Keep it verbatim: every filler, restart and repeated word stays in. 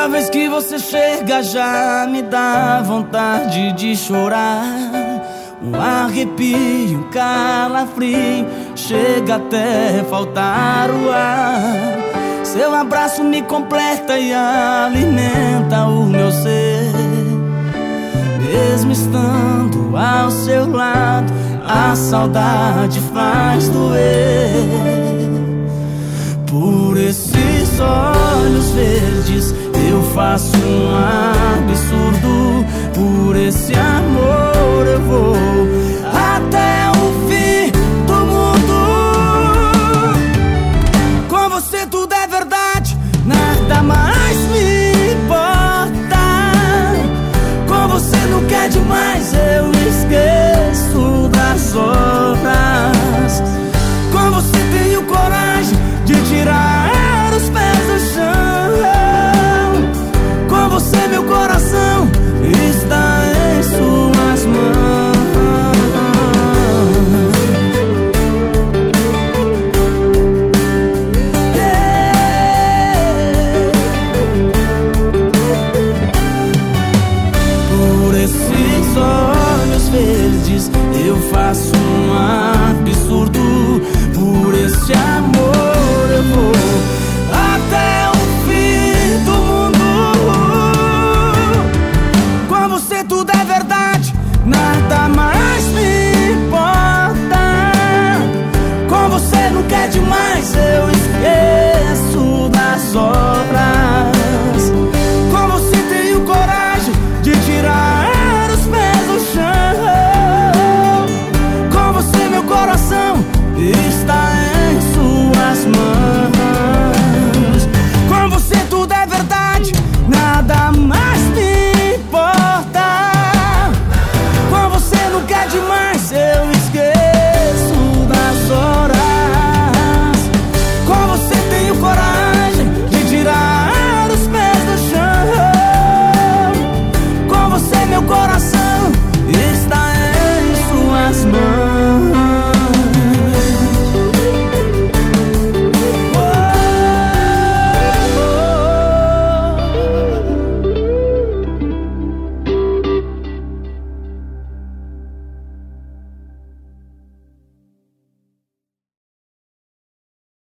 Toda vez que você chega já me dá vontade de chorar. Um arrepio, um calafrio, chega até faltar o ar. Seu abraço me completa e alimenta o meu ser. Mesmo estando ao seu lado, a saudade faz doer. Por esses olhos verdes eu faço um absurdo. Por esse amor eu vou até o fim do mundo. Com você tudo é verdade, nada mais me importa. Com você nunca é demais, eu esqueço das horas. Com você tenho coragem de tirar os pés do chão. Com você meu coração está em suas mãos. Yeah. Por esses olhos verdes eu faço um absurdo. Por esse amor eu vou até o fim do mundo. Com você tudo é verdade, nada mais me importa. Com você nunca é demais, eu